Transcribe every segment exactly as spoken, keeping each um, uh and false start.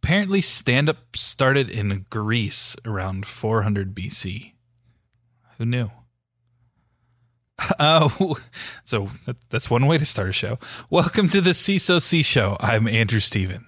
Apparently, stand-up started in Greece around four hundred B C. Who knew? Oh, so that's one way to start a show. Welcome to the C S O C Show. I'm Andrew Steven.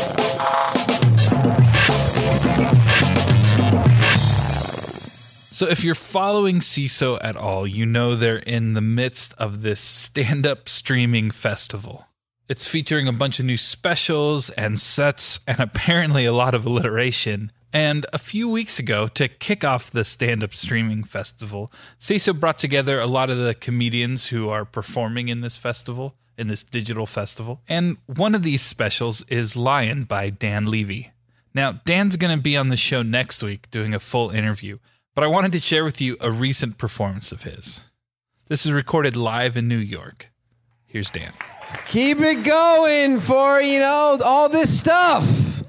So if you're following C S O at all, you know they're in the midst of this stand-up streaming festival. It's featuring a bunch of new specials and sets and apparently a lot of alliteration. And a few weeks ago, to kick off the stand-up streaming festival, C S O brought together a lot of the comedians who are performing in this festival, in this digital festival. And one of these specials is Lion by Dan Levy. Now, Dan's going to be on the show next week doing a full interview, but I wanted to share with you a recent performance of his. This is recorded live in New York. Here's Dan. Keep it going for, you know, all this stuff.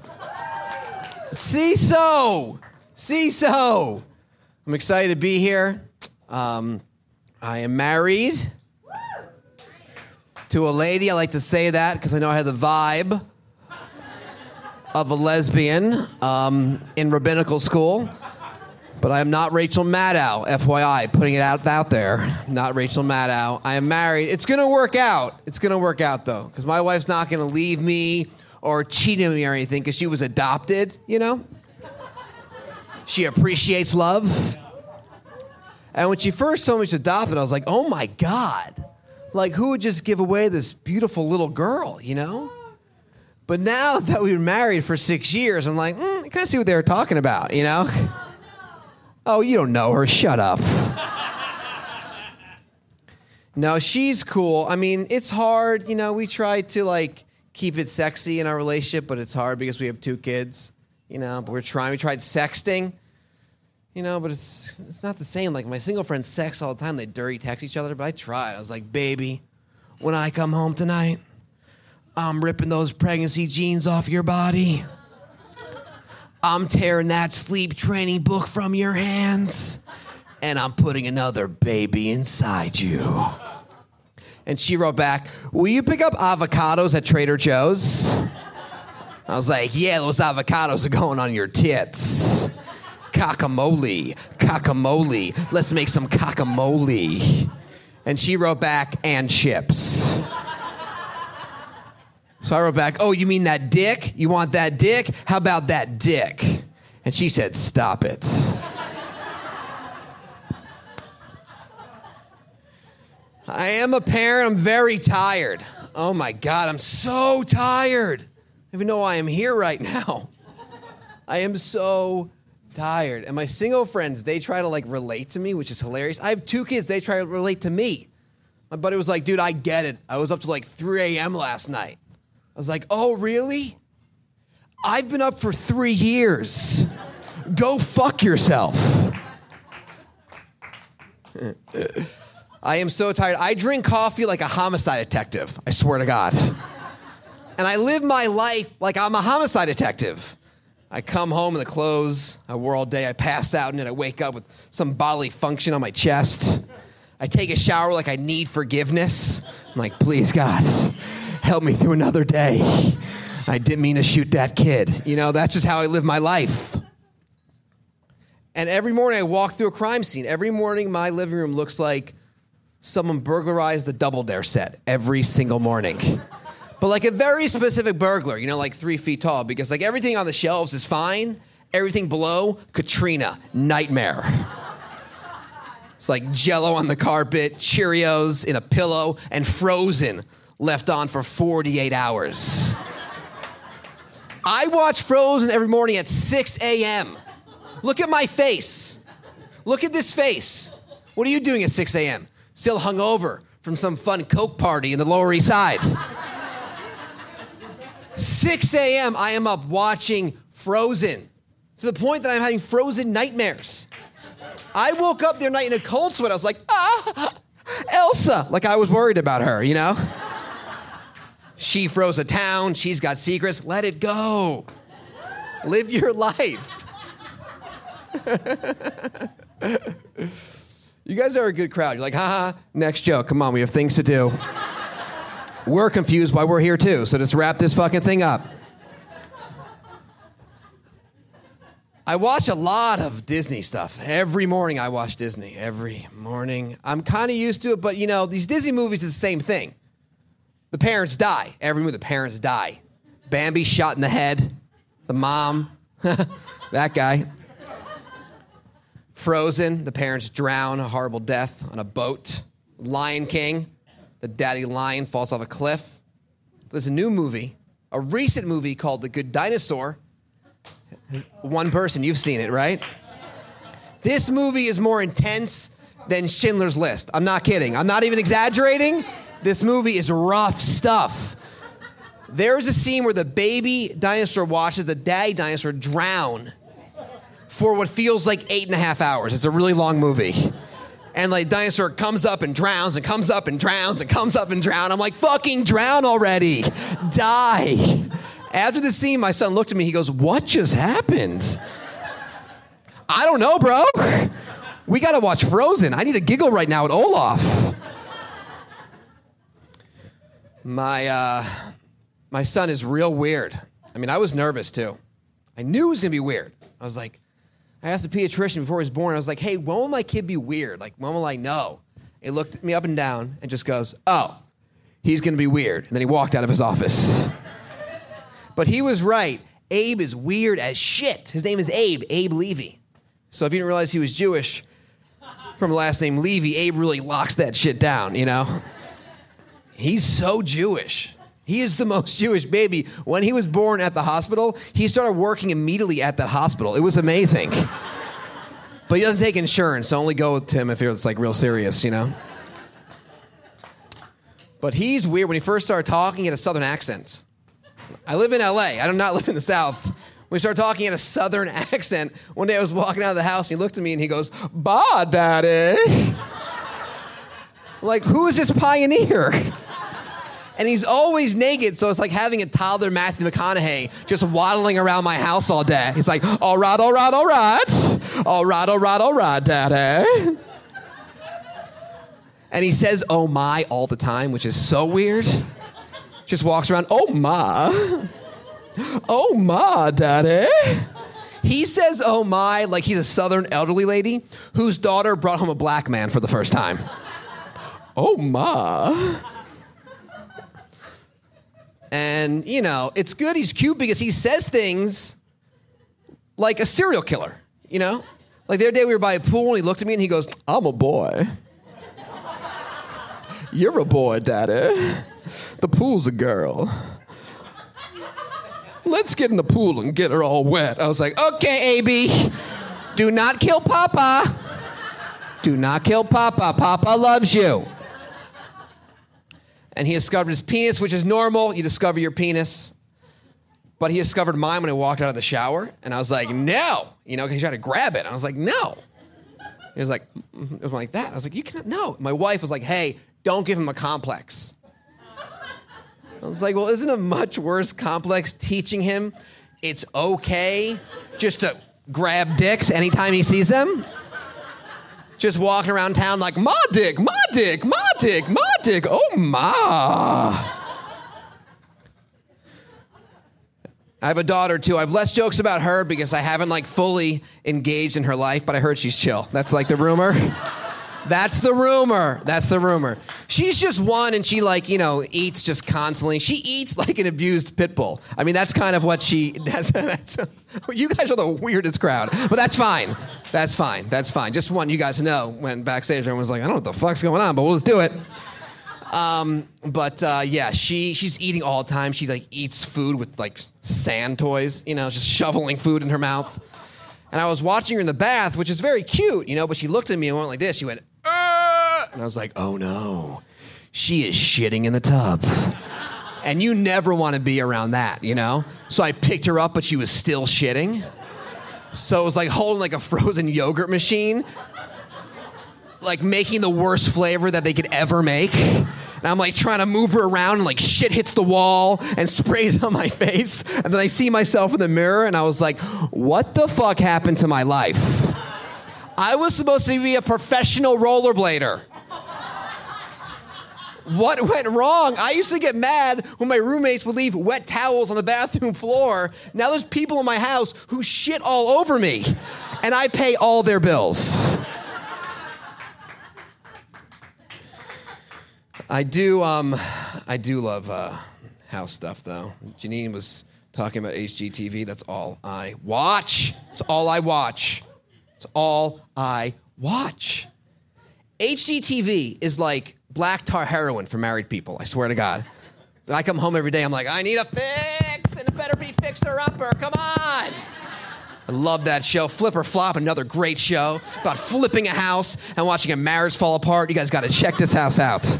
C S O. C S O. I'm excited to be here. Um, I am married to a lady. I like to say that because I know I have the vibe of a lesbian um, in rabbinical school. But I am not Rachel Maddow, F Y I, putting it out, out there. Not Rachel Maddow. I am married. It's going to work out. It's going to work out, though, because my wife's not going to leave me or cheat on me or anything because she was adopted, you know? She appreciates love. And when she first told me she was adopted, I was like, oh, my God. Like, who would just give away this beautiful little girl, you know? But now that we've been married for six years, I'm like, mm, I kind of see what they were talking about, you know? Oh, you don't know her. Shut up. No, she's cool. I mean, it's hard. You know, we try to, like, keep it sexy in our relationship, but it's hard because we have two kids, you know, but we're trying. We tried sexting, you know, but it's it's not the same. Like, my single friends sex all the time. They dirty text each other, but I tried. I was like, baby, when I come home tonight, I'm ripping those pregnancy jeans off your body. I'm tearing that sleep training book from your hands, and I'm putting another baby inside you. And she wrote back, will you pick up avocados at Trader Joe's? I was like, yeah, those avocados are going on your tits. Cockamole, cockamole. Let's make some cockamole. And she wrote back, and chips. So I wrote back, oh, you mean that dick? You want that dick? How about that dick? And she said, stop it. I am a parent. I'm very tired. Oh, my God, I'm so tired. I don't even know why I'm here right now. I am so tired. And my single friends, they try to, like, relate to me, which is hilarious. I have two kids. They try to relate to me. My buddy was like, dude, I get it. I was up to, like, three a.m. last night. I was like, oh, really? I've been up for three years. Go fuck yourself. I am so tired. I drink coffee like a homicide detective, I swear to God. And I live my life like I'm a homicide detective. I come home in the clothes I wore all day. I pass out and then I wake up with some bodily function on my chest. I take a shower like I need forgiveness. I'm like, please, God, help me through another day. I didn't mean to shoot that kid. You know, that's just how I live my life. And every morning I walk through a crime scene. Every morning my living room looks like someone burglarized the Double Dare set every single morning. But like a very specific burglar, you know, like three feet tall, because like everything on the shelves is fine. Everything below, Katrina, nightmare. It's like Jell-O on the carpet, Cheerios in a pillow, and Frozen left on for forty-eight hours. I watch Frozen every morning at six a.m. Look at my face. Look at this face. What are you doing at six a.m.? Still hungover from some fun Coke party in the Lower East Side. six a.m. I am up watching Frozen to the point that I'm having Frozen nightmares. I woke up the other night in a cold sweat. I was like, ah, Elsa. Like I was worried about her, you know? She froze a town. She's got secrets. Let it go. Live your life. You guys are a good crowd. You're like, haha, next joke. Come on, we have things to do. We're confused why we're here too, so let's wrap this fucking thing up. I watch a lot of Disney stuff. Every morning I watch Disney. Every morning. I'm kind of used to it, but you know, these Disney movies is the same thing. The parents die. Every movie, the parents die. Bambi shot in the head. The mom. That guy. Frozen, the parents drown a horrible death on a boat. Lion King, the daddy lion falls off a cliff. There's a new movie, a recent movie called The Good Dinosaur. One person, you've seen it, right? This movie is more intense than Schindler's List. I'm not kidding. I'm not even exaggerating. This movie is rough stuff. There's a scene where the baby dinosaur watches the daddy dinosaur drown for what feels like eight and a half hours. It's a really long movie. And like dinosaur comes up and drowns and comes up and drowns and comes up and drowns. I'm like, fucking drown already. Die. After the scene, my son looked at me. He goes, what just happened? I don't know, bro. We got to watch Frozen. I need a giggle right now at Olaf. My, uh, my son is real weird. I mean, I was nervous too. I knew it was going to be weird. I was like, I asked the pediatrician before he was born, I was like, hey, when will my kid be weird? Like, when will I know? He looked me up and down and just goes, oh, he's going to be weird. And then he walked out of his office. But he was right. Abe is weird as shit. His name is Abe, Abe Levy. So if you didn't realize he was Jewish from the last name Levy, Abe really locks that shit down, you know? He's so Jewish. He is the most Jewish baby. When he was born at the hospital, he started working immediately at that hospital. It was amazing. But he doesn't take insurance, so only go with him if it's like real serious, you know? But he's weird. When he first started talking, he had a southern accent. I live in L A. I do not live in the South. When he started talking in a southern accent, one day I was walking out of the house, and he looked at me, and he goes, "Bah, Daddy." Like, who is this pioneer? And he's always naked, so it's like having a toddler Matthew McConaughey just waddling around my house all day. He's like, all right, all right, all right. All right, all right, all right, Daddy. And he says, oh my, all the time, which is so weird. Just walks around, oh my. Oh my, Daddy. He says, oh my, like he's a southern elderly lady whose daughter brought home a black man for the first time. Oh my. And, you know, it's good he's cute because he says things like a serial killer, you know? Like the other day we were by a pool and he looked at me and he goes, I'm a boy. You're a boy, Daddy. The pool's a girl. Let's get in the pool and get her all wet. I was like, okay, A B, do not kill Papa. Do not kill Papa. Papa loves you. And he discovered his penis, which is normal. You discover your penis. But he discovered mine when I walked out of the shower. And I was like, no. You know, because he tried to grab it. I was like, no. He was like, it was like that. I was like, you cannot, no. My wife was like, hey, don't give him a complex. I was like, well, isn't a much worse complex teaching him it's okay just to grab dicks anytime he sees them? Just walking around town like, ma dick, ma dick, ma dick, ma dick, oh ma. I have a daughter too. I have less jokes about her because I haven't like fully engaged in her life, but I heard she's chill. That's like the rumor. That's the rumor. That's the rumor. She's just one and she like, you know, eats just constantly. She eats like an abused pit bull. I mean, that's kind of what she, that's, that's you guys are the weirdest crowd, but that's fine. That's fine. That's fine. Just want you guys to know when backstage everyone was like, I don't know what the fuck's going on, but we'll just do it. Um, but uh, yeah, she she's eating all the time. She like eats food with like sand toys, you know, just shoveling food in her mouth. And I was watching her in the bath, which is very cute, you know, but she looked at me and went like this. She went, ah! And I was like, oh no, she is shitting in the tub. And you never want to be around that, you know? So I picked her up, but she was still shitting. So it was like holding like a frozen yogurt machine, like making the worst flavor that they could ever make. And I'm like trying to move her around and like shit hits the wall and sprays on my face. And then I see myself in the mirror and I was like, what the fuck happened to my life? I was supposed to be a professional rollerblader. What went wrong? I used to get mad when my roommates would leave wet towels on the bathroom floor. Now there's people in my house who shit all over me, and I pay all their bills. I do, um, I do love uh, house stuff, though. Janine was talking about H G T V. That's all I watch. It's all I watch. It's all I watch. H G T V is like black tar heroin for married people. I swear to God. I come home every day, I'm like, I need a fix, and it better be fixer-upper. Come on. I love that show. Flip or Flop, another great show about flipping a house and watching a marriage fall apart. You guys got to check this house out.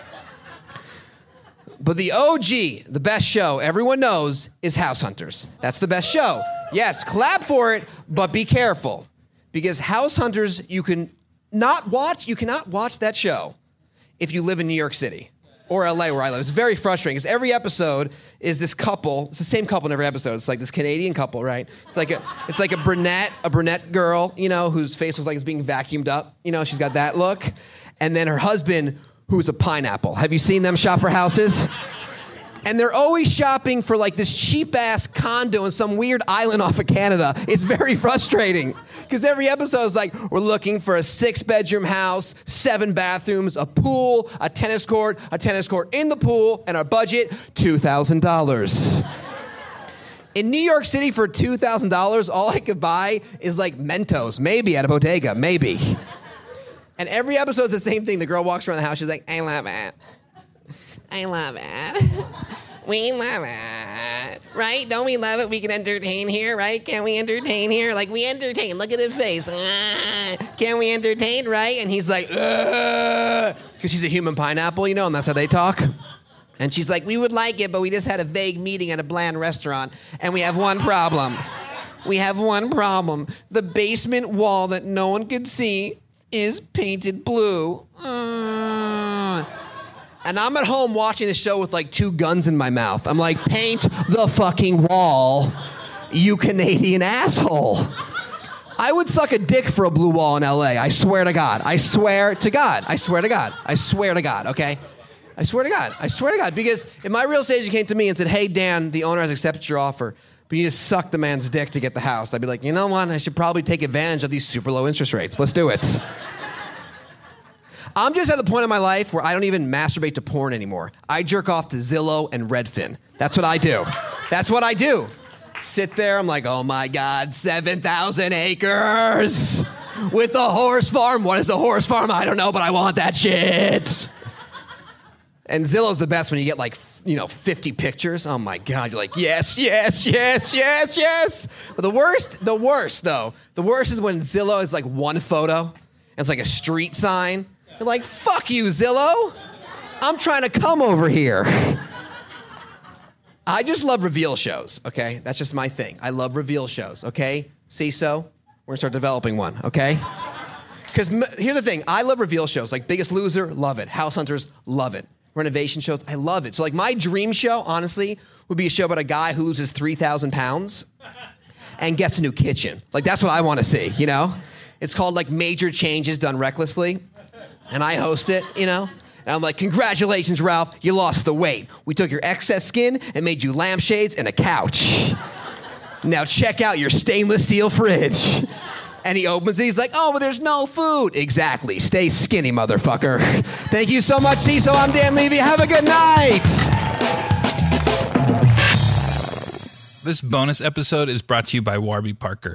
But the O G, the best show everyone knows, is House Hunters. That's the best show. Yes, clap for it, but be careful. Because House Hunters, you can not watch, you cannot watch that show if you live in New York City or L A where I live. It's very frustrating because every episode is this couple. It's the same couple in every episode. It's like this Canadian couple, right? It's like a, it's like a brunette, a brunette girl, you know, whose face looks like it's being vacuumed up. You know, she's got that look. And then her husband, who's a pineapple. Have you seen them shop for houses? And they're always shopping for like this cheap-ass condo in some weird island off of Canada. It's very frustrating because every episode is like, we're looking for a six-bedroom house, seven bathrooms, a pool, a tennis court, a tennis court in the pool, and our budget, two thousand dollars. In New York City for two thousand dollars, all I could buy is like Mentos, maybe at a bodega, maybe. And every episode's the same thing. The girl walks around the house, she's like, I love it. I love it. We love it. Right? Don't we love it? We can entertain here, right? Can we entertain here? Like, we entertain. Look at his face. Ah, can we entertain, right? And he's like, because she's a human pineapple, you know, and that's how they talk. And she's like, we would like it, but we just had a vague meeting at a bland restaurant, and we have one problem. We have one problem. The basement wall that no one could see is painted blue. Uh. And I'm at home watching the show with like two guns in my mouth. I'm like, paint the fucking wall, you Canadian asshole. I would suck a dick for a blue wall in L A. I swear to God. I swear to God. I swear to God. I swear to God, okay? I swear to God. I swear to God. Because if my real estate agent came to me and said, hey, Dan, the owner has accepted your offer, but you just suck the man's dick to get the house, I'd be like, you know what? I should probably take advantage of these super low interest rates. Let's do it. I'm just at the point in my life where I don't even masturbate to porn anymore. I jerk off to Zillow and Redfin. That's what I do. That's what I do. Sit there, I'm like, oh my God, seven thousand acres with a horse farm. What is a horse farm? I don't know, but I want that shit. And Zillow's the best when you get like, you know, fifty pictures. Oh my God, you're like, yes, yes, yes, yes, yes. But the worst, the worst though, the worst is when Zillow is like one photo. And it's like a street sign. You're like, fuck you, Zillow. I'm trying to come over here. I just love reveal shows, okay? That's just my thing. I love reveal shows, okay? C I S O, we're gonna start developing one, okay? Because m- here's the thing. I love reveal shows. Like Biggest Loser, love it. House Hunters, love it. Renovation shows, I love it. So like my dream show, honestly, would be a show about a guy who loses three thousand pounds and gets a new kitchen. Like that's what I want to see, you know? It's called like Major Changes Done Recklessly. And I host it, you know? And I'm like, congratulations, Ralph, you lost the weight. We took your excess skin and made you lampshades and a couch. Now check out your stainless steel fridge. And he opens it, he's like, oh, but there's no food. Exactly, stay skinny, motherfucker. Thank you so much, C I S O. I'm Dan Levy. Have a good night. This bonus episode is brought to you by Warby Parker.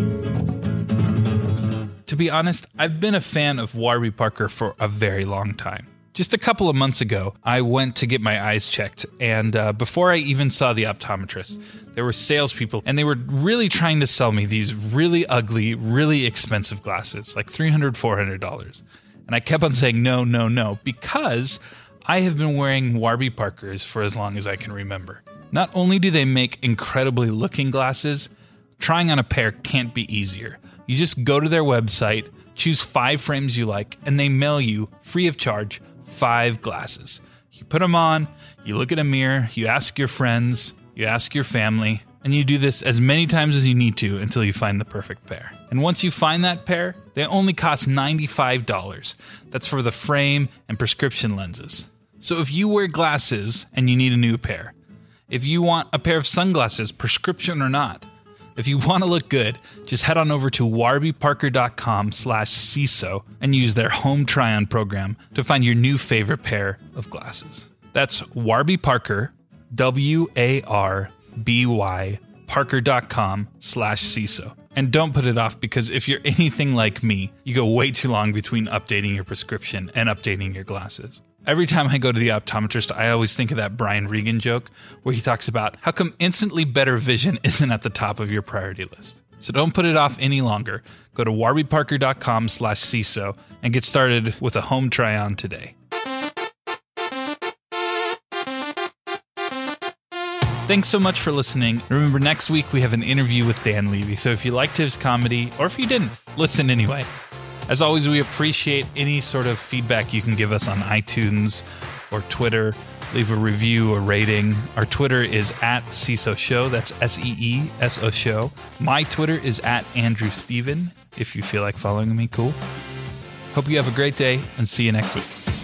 To be honest, I've been a fan of Warby Parker for a very long time. Just a couple of months ago, I went to get my eyes checked, and uh, before I even saw the optometrist, there were salespeople, and they were really trying to sell me these really ugly, really expensive glasses, like three hundred dollars, four hundred dollars. And I kept on saying no, no, no, because I have been wearing Warby Parkers for as long as I can remember. Not only do they make incredibly looking glasses, trying on a pair can't be easier. You just go to their website, choose five frames you like, and they mail you, free of charge, five glasses. You put them on, you look at a mirror, you ask your friends, you ask your family, and you do this as many times as you need to until you find the perfect pair. And once you find that pair, they only cost ninety-five dollars. That's for the frame and prescription lenses. So if you wear glasses and you need a new pair, if you want a pair of sunglasses, prescription or not, if you want to look good, just head on over to warbyparker.com slash CISO and use their home try-on program to find your new favorite pair of glasses. That's Warby Parker, W A R B Y, parker.com slash CISO. And don't put it off, because if you're anything like me, you go way too long between updating your prescription and updating your glasses. Every time I go to the optometrist, I always think of that Brian Regan joke where he talks about how come instantly better vision isn't at the top of your priority list. So don't put it off any longer. Go to warbyparker.com slash CISO and get started with a home try-on today. Thanks so much for listening. Remember, next week we have an interview with Dan Levy. So if you liked his comedy, or if you didn't, listen anyway. As always, we appreciate any sort of feedback you can give us on iTunes or Twitter. Leave a review or rating. Our Twitter is at CISO Show. That's S E E S O Show. My Twitter is at Andrew Steven. If you feel like following me, cool. Hope you have a great day, and see you next week.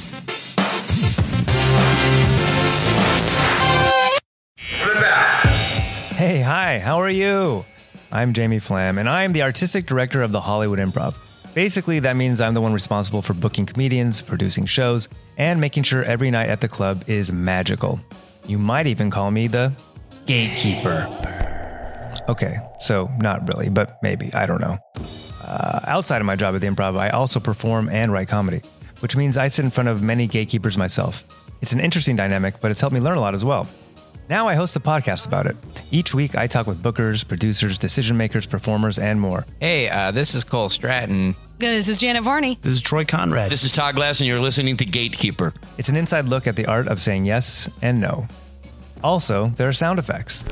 Hey, hi, how are you? I'm Jamie Flam, and I'm the artistic director of the Hollywood Improv. Basically, that means I'm the one responsible for booking comedians, producing shows, and making sure every night at the club is magical. You might even call me the gatekeeper. Okay, so not really, but maybe, I don't know. Uh, outside of my job at the Improv, I also perform and write comedy, which means I sit in front of many gatekeepers myself. It's an interesting dynamic, but it's helped me learn a lot as well. Now I host a podcast about it. Each week, I talk with bookers, producers, decision makers, performers, and more. Hey, uh, this is Cole Stratton. This is Janet Varney. This is Troy Conrad. This is Todd Glass, and you're listening to Gatekeeper. It's an inside look at the art of saying yes and no. Also, there are sound effects.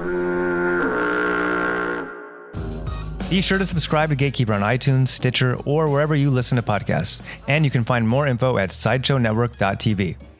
Be sure to subscribe to Gatekeeper on iTunes, Stitcher, or wherever you listen to podcasts. And you can find more info at sideshow network dot t v.